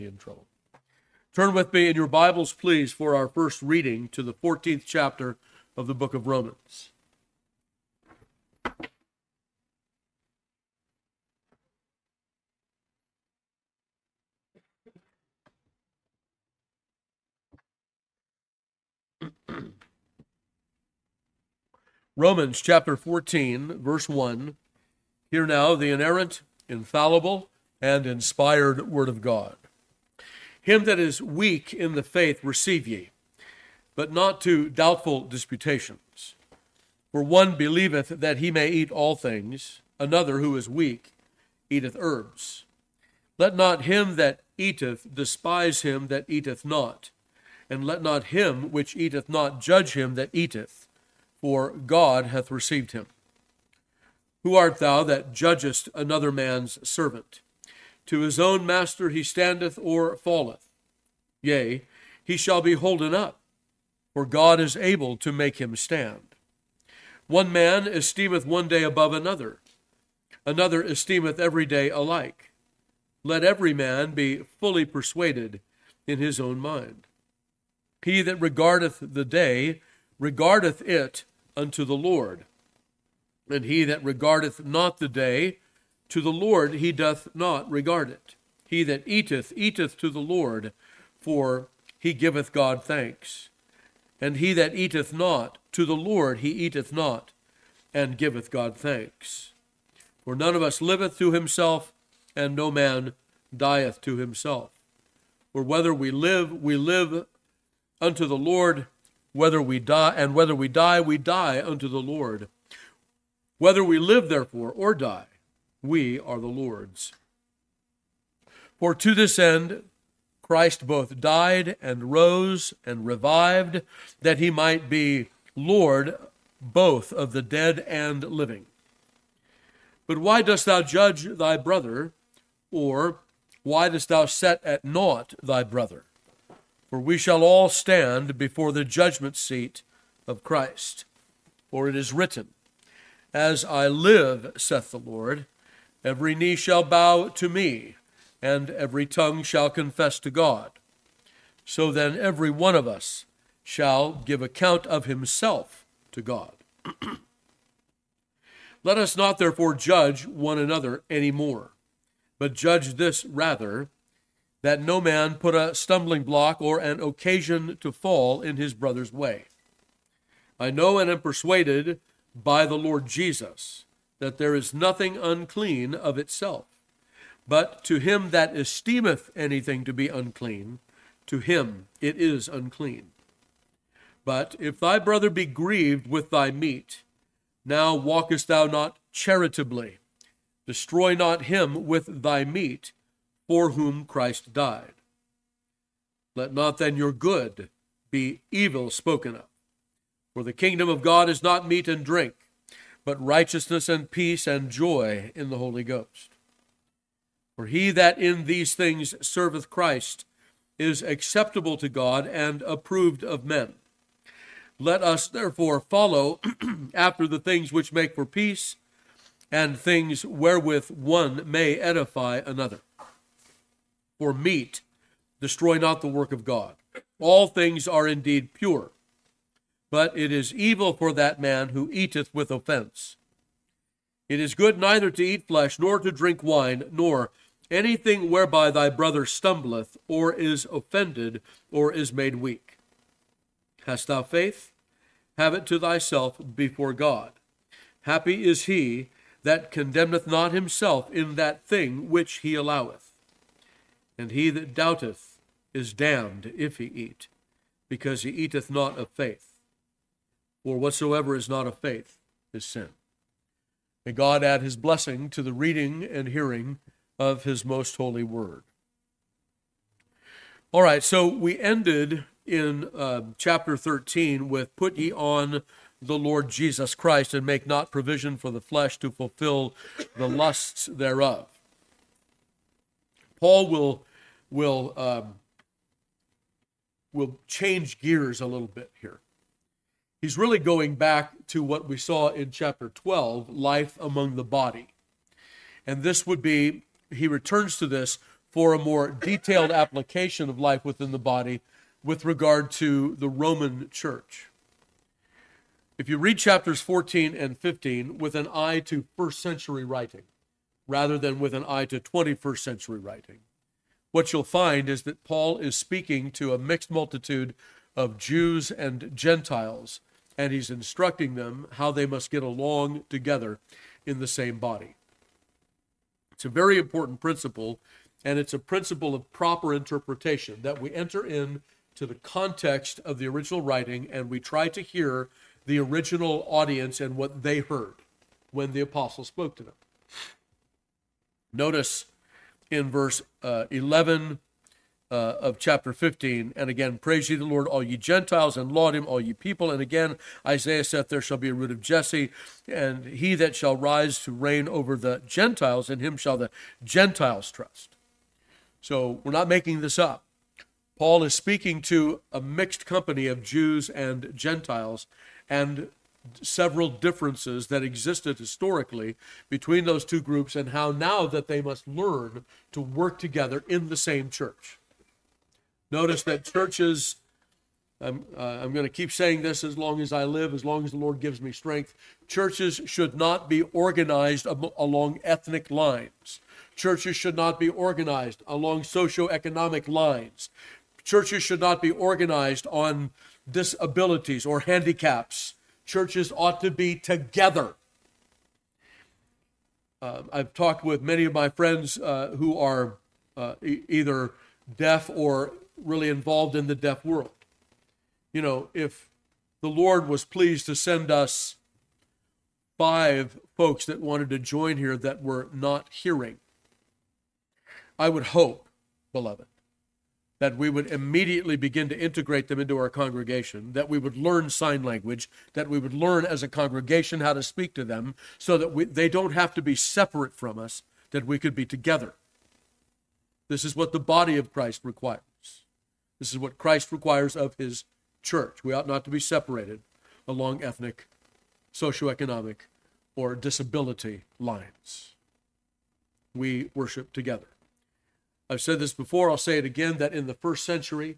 in trouble. Turn with me in your Bibles, please, for our first reading to the 14th chapter of the book of Romans. Romans chapter 14, verse 1. Hear now the inerrant, infallible, and inspired word of God. Him that is weak in the faith receive ye, but not to doubtful disputations. For one believeth that he may eat all things, another who is weak eateth herbs. Let not him that eateth despise him that eateth not, and let not him which eateth not judge him that eateth, for God hath received him. Who art thou that judgest another man's servant? To his own master he standeth or falleth. Yea, he shall be holden up, for God is able to make him stand. One man esteemeth one day above another, another esteemeth every day alike. Let every man be fully persuaded in his own mind. He that regardeth the day regardeth it unto the Lord, and he that regardeth not the day, to the Lord he doth not regard it. He that eateth, eateth to the Lord, for he giveth God thanks. And he that eateth not, to the Lord he eateth not, and giveth God thanks. For none of us liveth to himself, and no man dieth to himself. For whether we live unto the Lord, whether we die, we die unto the Lord. Whether we live, therefore, or die, we are the Lord's. For to this end Christ both died and rose and revived, that he might be Lord both of the dead and living. But why dost thou judge thy brother, or why dost thou set at naught thy brother? For we shall all stand before the judgment seat of Christ. For it is written, As I live, saith the Lord, every knee shall bow to me, and every tongue shall confess to God. So then every one of us shall give account of himself to God. Let us not therefore judge one another any more, but judge this rather, that no man put a stumbling block or an occasion to fall in his brother's way. I know and am persuaded by the Lord Jesus that there is nothing unclean of itself, but to him that esteemeth anything to be unclean, to him it is unclean. But if thy brother be grieved with thy meat, now walkest thou not charitably. Destroy not him with thy meat, for whom Christ died. Let not then your good be evil spoken of. For the kingdom of God is not meat and drink, but righteousness and peace and joy in the Holy Ghost. For he that in these things serveth Christ is acceptable to God and approved of men. Let us therefore follow after the things which make for peace, and things wherewith one may edify another. For meat destroy not the work of God. All things are indeed pure, but it is evil for that man who eateth with offense. It is good neither to eat flesh, nor to drink wine, nor anything whereby thy brother stumbleth, or is offended, or is made weak. Hast thou faith? Have it to thyself before God. Happy is he that condemneth not himself in that thing which he alloweth. And he that doubteth is damned if he eat, because he eateth not of faith. For whatsoever is not of faith is sin. May God add his blessing to the reading and hearing of his most holy word. All right, so we ended in chapter 13 with, Put ye on the Lord Jesus Christ, and make not provision for the flesh to fulfill the lusts thereof. Paul will change gears a little bit here. He's really going back to what we saw in chapter 12, life among the body. And this would be, he returns to this for a more detailed application of life within the body with regard to the Roman church. If you read chapters 14 and 15 with an eye to first century writing, rather than with an eye to 21st century writing, what you'll find is that Paul is speaking to a mixed multitude of Jews and Gentiles, and he's instructing them how they must get along together in the same body. It's a very important principle, and it's a principle of proper interpretation, that we enter into the context of the original writing and we try to hear the original audience and what they heard when the apostle spoke to them. Notice in verse 11 of chapter 15, and again, praise ye the Lord, all ye Gentiles, and laud him, all ye people. And again, Isaiah saith, there shall be a root of Jesse, and he that shall rise to reign over the Gentiles, in him shall the Gentiles trust. So we're not making this up. Paul is speaking to a mixed company of Jews and Gentiles, and several differences that existed historically between those two groups, and how now that they must learn to work together in the same church. Notice that churches, I'm going to keep saying this as long as I live, as long as the Lord gives me strength, churches should not be organized along ethnic lines. Churches should not be organized along socioeconomic lines. Churches should not be organized on disabilities or handicaps. Churches ought to be together. I've talked with many of my friends who are either deaf or really involved in the deaf world. You know, if the Lord was pleased to send us 5 folks that wanted to join here that were not hearing, I would hope, beloved, that we would immediately begin to integrate them into our congregation, that we would learn sign language, that we would learn as a congregation how to speak to them, so that they don't have to be separate from us, that we could be together. This is what the body of Christ requires. This is what Christ requires of his church. We ought not to be separated along ethnic, socioeconomic, or disability lines. We worship together. I've said this before, I'll say it again, that in the first century,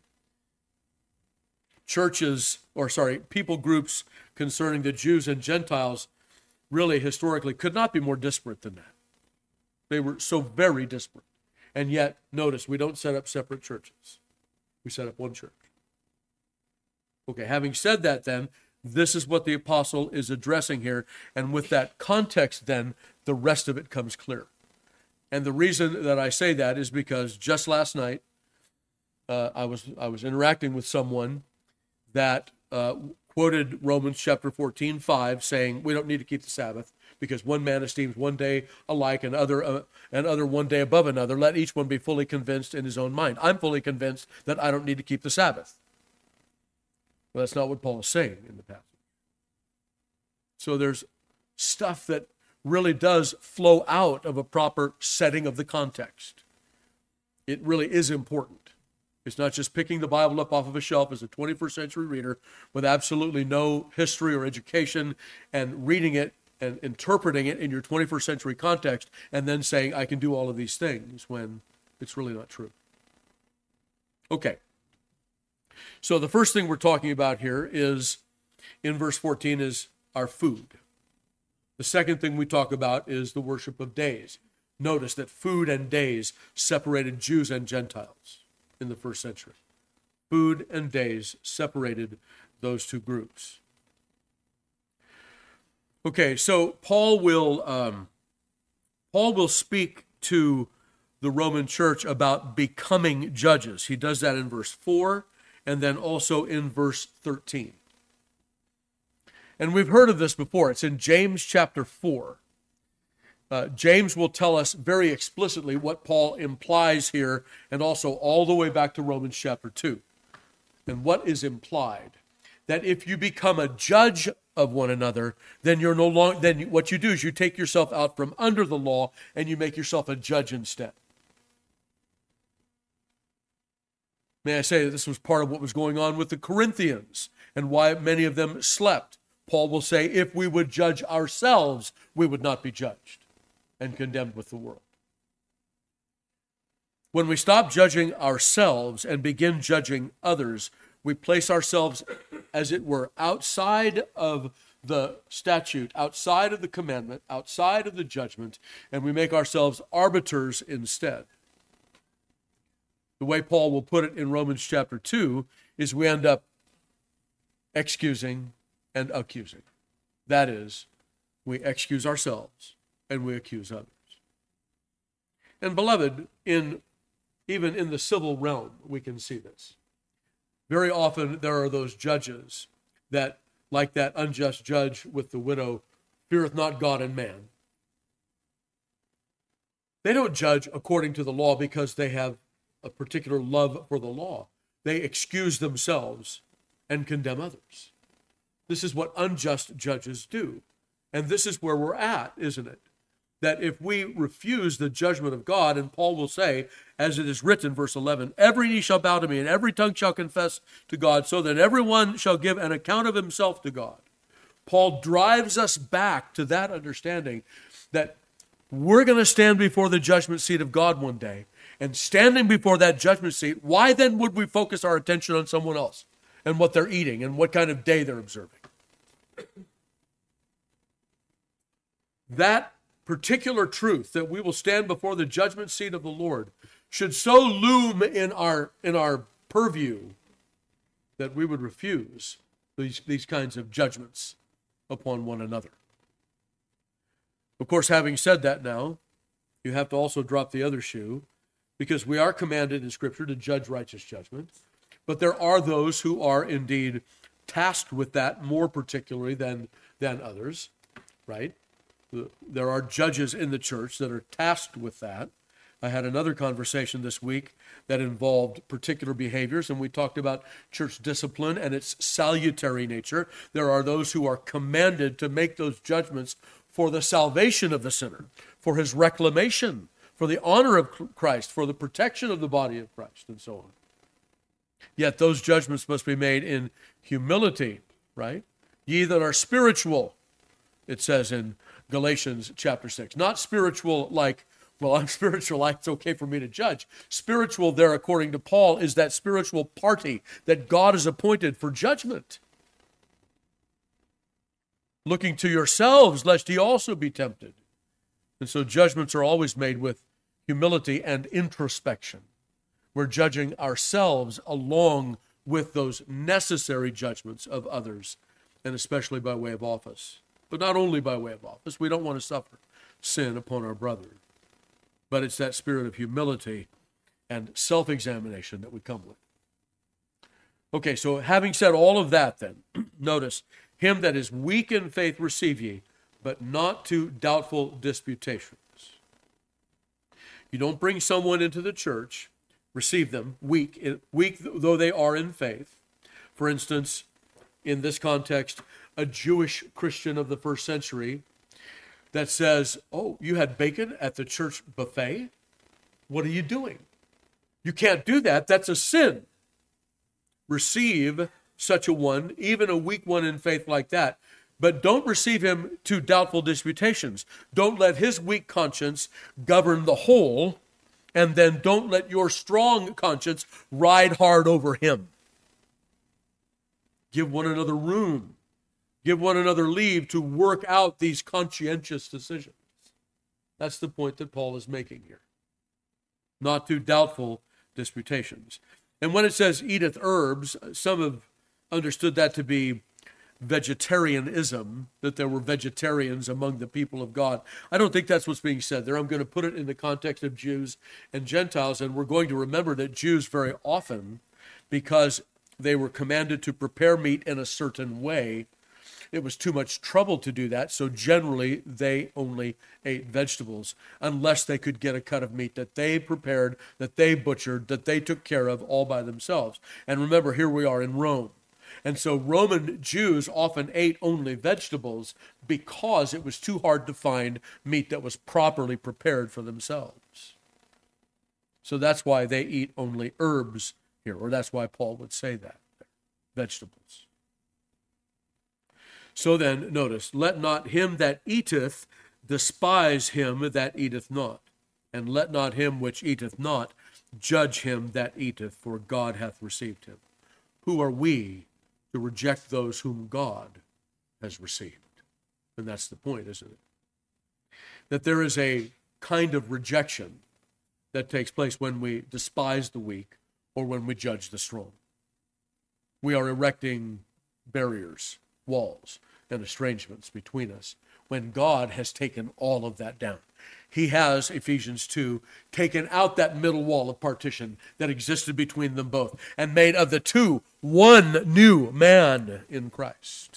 people groups concerning the Jews and Gentiles really historically could not be more disparate than that. They were so very disparate. And yet, notice, we don't set up separate churches. We set up one church. Okay, having said that then, this is what the apostle is addressing here. And with that context then, the rest of it comes clear. And the reason that I say that is because just last night, I was interacting with someone that quoted Romans chapter 14:5, saying we don't need to keep the Sabbath because one man esteems one day alike and other one day above another. Let each one be fully convinced in his own mind. I'm fully convinced that I don't need to keep the Sabbath. Well, that's not what Paul is saying in the passage. So there's stuff that really does flow out of a proper setting of the context. It really is important. It's not just picking the Bible up off of a shelf as a 21st century reader with absolutely no history or education and reading it and interpreting it in your 21st century context and then saying, I can do all of these things, when it's really not true. Okay. So the first thing we're talking about here is, in verse 14, is our food. The second thing we talk about is the worship of days. Notice that food and days separated Jews and Gentiles in the first century. Food and days separated those two groups. Okay, so Paul will speak to the Roman church about becoming judges. He does that in verse 4 and then also in verse 13. And we've heard of this before. It's in James chapter 4. James will tell us very explicitly what Paul implies here, and also all the way back to Romans chapter 2. And what is implied? That if you become a judge of one another, then you're no longer. Then what you do is you take yourself out from under the law and you make yourself a judge instead. May I say that this was part of what was going on with the Corinthians and why many of them slept. Paul will say, if we would judge ourselves, we would not be judged and condemned with the world. When we stop judging ourselves and begin judging others, we place ourselves, as it were, outside of the statute, outside of the commandment, outside of the judgment, and we make ourselves arbiters instead. The way Paul will put it in Romans chapter 2 is we end up excusing and accusing. That is, we excuse ourselves and we accuse others. And beloved, even in the civil realm, we can see this. Very often there are those judges that, like that unjust judge with the widow, feareth not God and man. They don't judge according to the law because they have a particular love for the law. They excuse themselves and condemn others. This is what unjust judges do. And this is where we're at, isn't it? That if we refuse the judgment of God, and Paul will say, as it is written, verse 11, every knee shall bow to me, and every tongue shall confess to God, so that everyone shall give an account of himself to God. Paul drives us back to that understanding that we're going to stand before the judgment seat of God one day. And standing before that judgment seat, why then would we focus our attention on someone else and what they're eating and what kind of day they're observing? That particular truth, that we will stand before the judgment seat of the Lord, should so loom in our purview that we would refuse these kinds of judgments upon one another. Of course, having said that now, you have to also drop the other shoe, because we are commanded in Scripture to judge righteous judgment, but there are those who are indeed tasked with that more particularly than others, right? There are judges in the church that are tasked with that. I had another conversation this week that involved particular behaviors, and we talked about church discipline and its salutary nature. There are those who are commanded to make those judgments for the salvation of the sinner, for his reclamation, for the honor of Christ, for the protection of the body of Christ, and so on. Yet those judgments must be made in humility, right? Ye that are spiritual, it says in Galatians chapter 6. Not spiritual like, well, I'm spiritual, it's okay for me to judge. Spiritual there, according to Paul, is that spiritual party that God has appointed for judgment. Looking to yourselves, lest ye also be tempted. And so judgments are always made with humility and introspection. We're judging ourselves along with those necessary judgments of others, and especially by way of office. But not only by way of office. We don't want to suffer sin upon our brother. But it's that spirit of humility and self-examination that we come with. Okay, so having said all of that then, notice, him that is weak in faith receive ye, but not to doubtful disputations. You don't bring someone into the church, receive them, weak though they are in faith. For instance, in this context, a Jewish Christian of the first century that says, oh, you had bacon at the church buffet? What are you doing? You can't do that. That's a sin. Receive such a one, even a weak one in faith like that. But don't receive him to doubtful disputations. Don't let his weak conscience govern the whole, and then don't let your strong conscience ride hard over him. Give one another room. Give one another leave to work out these conscientious decisions. That's the point that Paul is making here. Not to doubtful disputations. And when it says eateth herbs, some have understood that to be vegetarianism, that there were vegetarians among the people of God. I don't think that's what's being said there. I'm going to put it in the context of Jews and Gentiles, and we're going to remember that Jews very often, because they were commanded to prepare meat in a certain way, it was too much trouble to do that, so generally they only ate vegetables, unless they could get a cut of meat that they prepared, that they butchered, that they took care of all by themselves. And remember, here we are in Rome. And so Roman Jews often ate only vegetables because it was too hard to find meat that was properly prepared for themselves. So that's why they eat only herbs here, or that's why Paul would say that, vegetables. So then, notice, let not him that eateth despise him that eateth not, and let not him which eateth not judge him that eateth, for God hath received him. Who are we to reject those whom God has received? And that's the point, isn't it? That there is a kind of rejection that takes place when we despise the weak or when we judge the strong. We are erecting barriers, walls, and estrangements between us when God has taken all of that down. He has, Ephesians 2, taken out that middle wall of partition that existed between them both and made of the two one new man in Christ.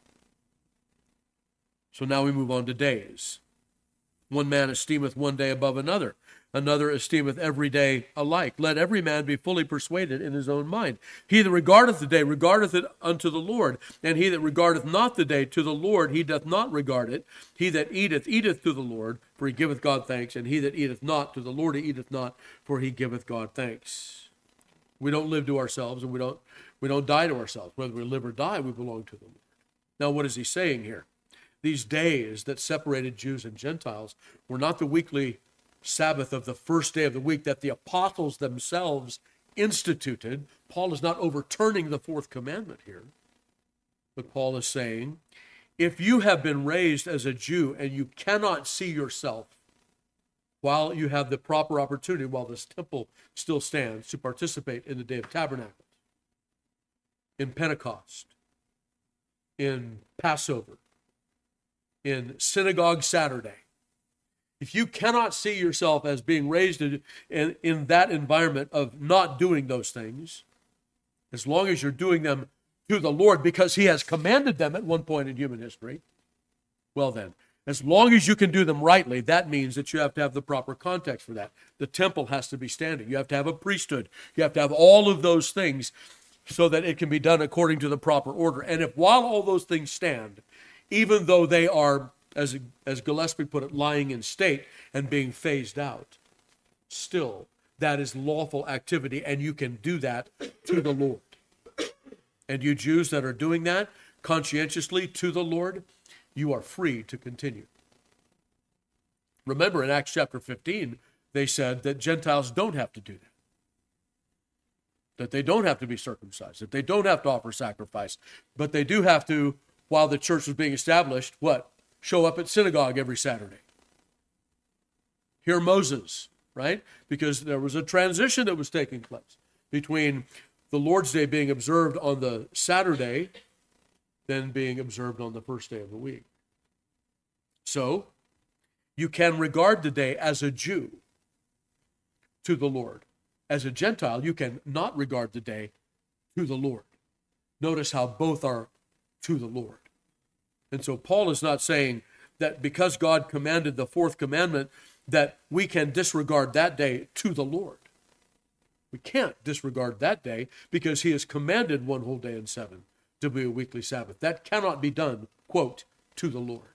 So now we move on to days. One man esteemeth one day above another. Another esteemeth every day alike. Let every man be fully persuaded in his own mind. He that regardeth the day regardeth it unto the Lord, and he that regardeth not the day to the Lord, he doth not regard it. He that eateth, eateth to the Lord, for he giveth God thanks, and he that eateth not to the Lord, he eateth not, for he giveth God thanks. We don't live to ourselves, and we don't die to ourselves. Whether we live or die, we belong to the Lord. Now, what is he saying here? These days that separated Jews and Gentiles were not the weekly Sabbath of the first day of the week that the apostles themselves instituted. Paul is not overturning the fourth commandment here, but Paul is saying, if you have been raised as a Jew and you cannot see yourself while you have the proper opportunity, while this temple still stands, to participate in the Day of Tabernacles, in Pentecost, in Passover, in Synagogue Saturday, if you cannot see yourself as being raised in that environment of not doing those things, as long as you're doing them to the Lord because he has commanded them at one point in human history, well then, as long as you can do them rightly, that means that you have to have the proper context for that. The temple has to be standing. You have to have a priesthood. You have to have all of those things so that it can be done according to the proper order. And if while all those things stand, even though they are, as Gillespie put it, lying in state and being phased out, still, that is lawful activity, and you can do that to the Lord. And you Jews that are doing that conscientiously to the Lord, you are free to continue. Remember in Acts chapter 15, they said that Gentiles don't have to do that they don't have to be circumcised, that they don't have to offer sacrifice, but they do have to, while the church was being established, what? Show up at synagogue every Saturday. Hear Moses, right? Because there was a transition that was taking place between the Lord's Day being observed on the Saturday, then being observed on the first day of the week. So, you can regard the day as a Jew to the Lord. As a Gentile, you can not regard the day to the Lord. Notice how both are to the Lord. And so Paul is not saying that because God commanded the fourth commandment that we can disregard that day to the Lord. We can't disregard that day because he has commanded one whole day in 7 to be a weekly Sabbath. That cannot be done, quote, to the Lord.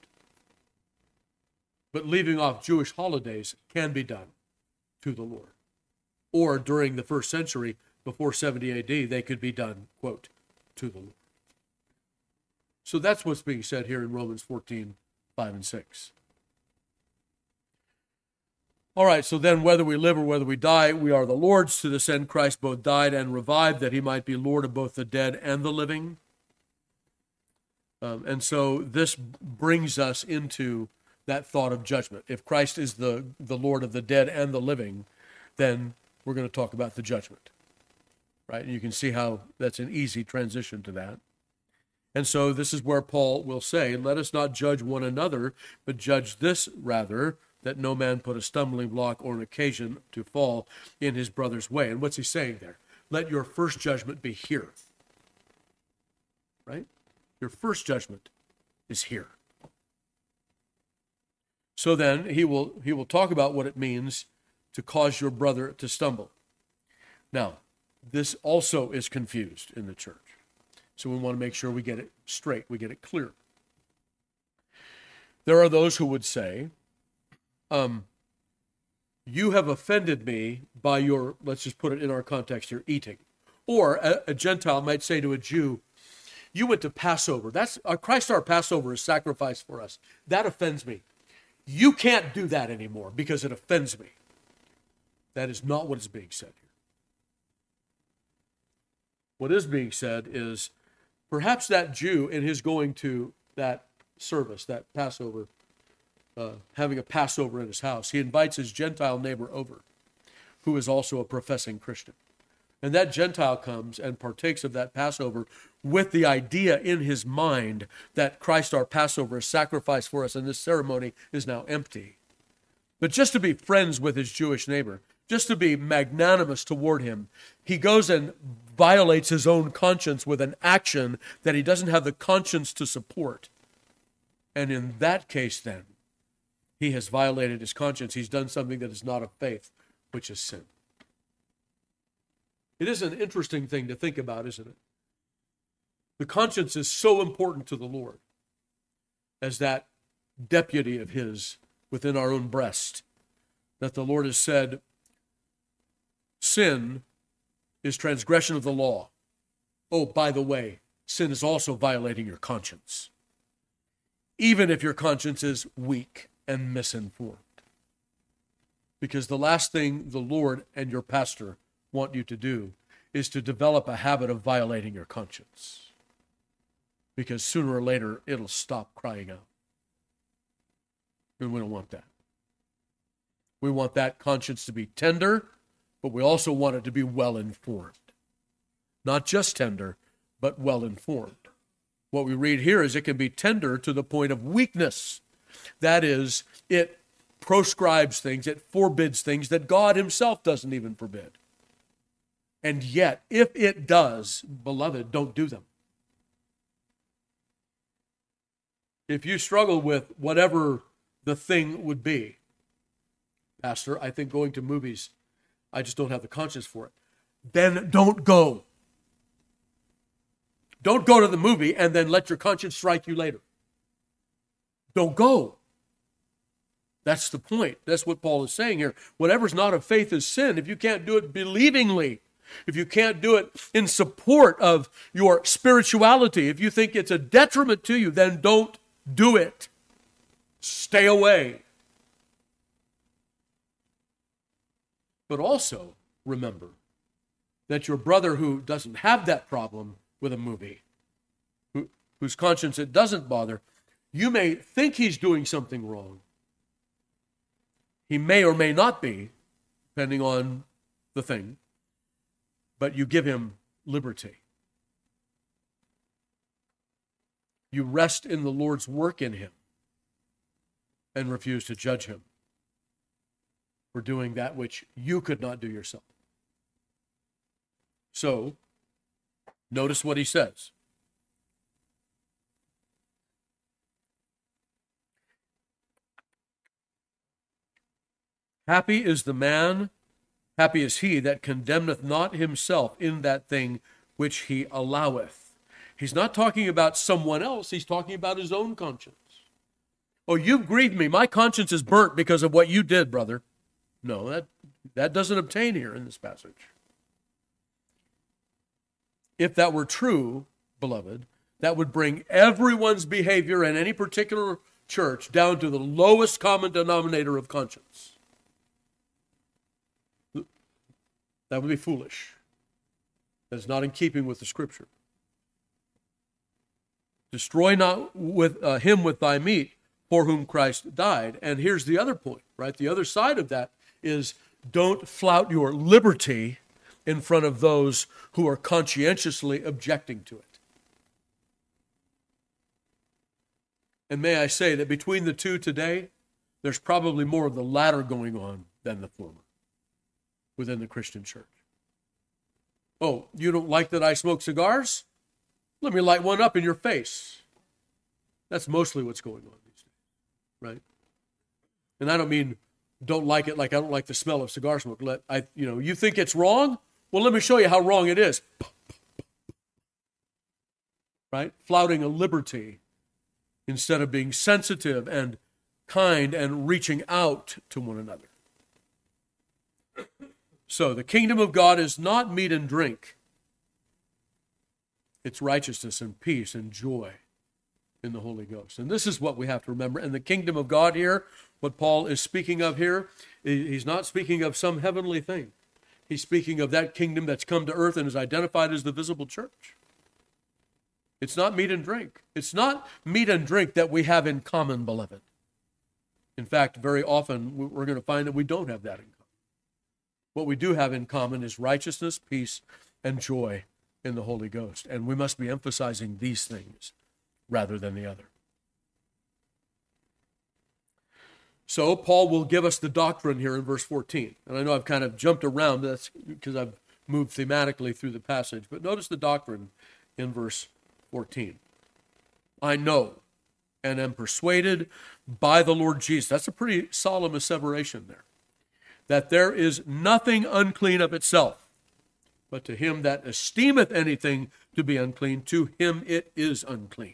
But leaving off Jewish holidays can be done to the Lord. Or during the first century, before 70 AD, they could be done, quote, to the Lord. So that's what's being said here in Romans 14, 5 and 6. All right, so then whether we live or whether we die, we are the Lord's. To this end Christ both died and revived, that he might be Lord of both the dead and the living. And so this brings us into that thought of judgment. If Christ is the Lord of the dead and the living, then we're going to talk about the judgment. Right? And you can see how that's an easy transition to that. And so this is where Paul will say, let us not judge one another, but judge this rather, that no man put a stumbling block or an occasion to fall in his brother's way. And what's he saying there? Let your first judgment be here. Right? Your first judgment is here. So then he will talk about what it means to cause your brother to stumble. Now, this also is confused in the church. So we want to make sure we get it straight, we get it clear. There are those who would say, you have offended me by your, let's just put it in our context here, eating. Or a Gentile might say to a Jew, you went to Passover. That's Christ our Passover is sacrificed for us. That offends me. You can't do that anymore because it offends me. That is not what is being said here. What is being said is perhaps that Jew, in his going to that service, that Passover, having a Passover in his house, he invites his Gentile neighbor over, who is also a professing Christian. And that Gentile comes and partakes of that Passover with the idea in his mind that Christ our Passover is sacrificed for us and this ceremony is now empty. But just to be friends with his Jewish neighbor, just to be magnanimous toward him, he goes and violates his own conscience with an action that he doesn't have the conscience to support. And in that case, then, he has violated his conscience. He's done something that is not of faith, which is sin. It is an interesting thing to think about, isn't it? The conscience is so important to the Lord as that deputy of his within our own breast, that the Lord has said, sin is transgression of the law. Oh, by the way, sin is also violating your conscience, even if your conscience is weak and misinformed. Because the last thing the Lord and your pastor want you to do is to develop a habit of violating your conscience. Because sooner or later, it'll stop crying out. And we don't want that. We want that conscience to be tender, but we also want it to be well-informed. Not just tender, but well-informed. What we read here is it can be tender to the point of weakness. That is, it proscribes things, it forbids things that God himself doesn't even forbid. And yet, if it does, beloved, don't do them. If you struggle with whatever the thing would be, Pastor, I think going to movies, I just don't have the conscience for it, then don't go. Don't go to the movie and then let your conscience strike you later. Don't go. That's the point. That's what Paul is saying here. Whatever's not of faith is sin. If you can't do it believingly, if you can't do it in support of your spirituality, if you think it's a detriment to you, then don't do it. Stay away. But also remember that your brother who doesn't have that problem with a movie, whose conscience it doesn't bother, you may think he's doing something wrong. He may or may not be, depending on the thing, but you give him liberty. You rest in the Lord's work in him and refuse to judge him for doing that which you could not do yourself. So, notice what he says. Happy is the man, happy is he that condemneth not himself in that thing which he alloweth. He's not talking about someone else, he's talking about his own conscience. Oh, you've grieved me. My conscience is burnt because of what you did, brother. No, that doesn't obtain here in this passage. If that were true, beloved, that would bring everyone's behavior in any particular church down to the lowest common denominator of conscience. That would be foolish. That is not in keeping with the Scripture. Destroy not with him with thy meat, for whom Christ died. And here's the other point, right? The other side of that is don't flout your liberty in front of those who are conscientiously objecting to it. And may I say that between the two today, there's probably more of the latter going on than the former within the Christian church. Oh, you don't like that I smoke cigars? Let me light one up in your face. That's mostly what's going on these days, right? And I don't mean don't like it like I don't like the smell of cigar smoke. You think it's wrong? Well, let me show you how wrong it is. Right? Flouting a liberty instead of being sensitive and kind and reaching out to one another. So the kingdom of God is not meat and drink. It's righteousness and peace and joy in the Holy Ghost. And this is what we have to remember. And the kingdom of God here, what Paul is speaking of here, he's not speaking of some heavenly thing. He's speaking of that kingdom that's come to earth and is identified as the visible church. It's not meat and drink. It's not meat and drink that we have in common, beloved. In fact, very often we're going to find that we don't have that in common. What we do have in common is righteousness, peace, and joy in the Holy Ghost. And we must be emphasizing these things rather than the other. So Paul will give us the doctrine here in verse 14. And I know I've kind of jumped around. That's because I've moved thematically through the passage. But notice the doctrine in verse 14. I know and am persuaded by the Lord Jesus. That's a pretty solemn asseveration there. That there is nothing unclean of itself, but to him that esteemeth anything to be unclean, to him it is unclean.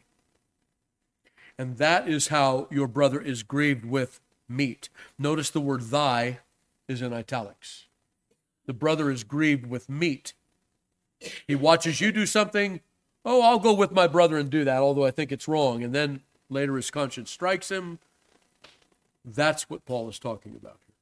And that is how your brother is grieved with meat. Notice the word thy is in italics. The brother is grieved with meat. He watches you do something. Oh, I'll go with my brother and do that, although I think it's wrong. And then later his conscience strikes him. That's what Paul is talking about here.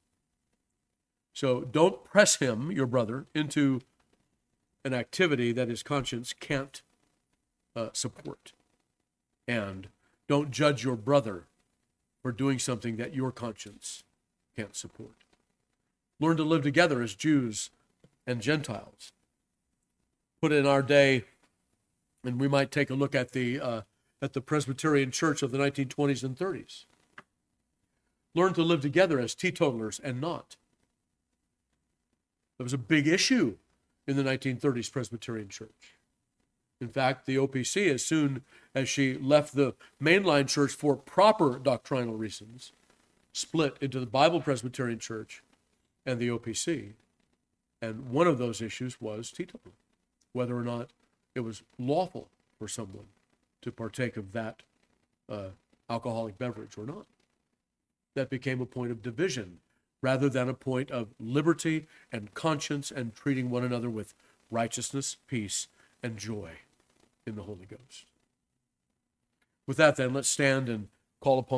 So don't press him, your brother, into an activity that his conscience can't support. And don't judge your brother for doing something that your conscience can't support. Learn to live together as Jews and Gentiles. Put in our day, and we might take a look at the Presbyterian Church of the 1920s and 30s. Learn to live together as teetotalers and not. There was a big issue in the 1930s Presbyterian Church. In fact, the OPC, as soon as she left the mainline church for proper doctrinal reasons, split into the Bible Presbyterian Church and the OPC. And one of those issues was teetotal, whether or not it was lawful for someone to partake of that alcoholic beverage or not. That became a point of division rather than a point of liberty and conscience and treating one another with righteousness, peace, and joy in the Holy Ghost. With that, then, let's stand and call upon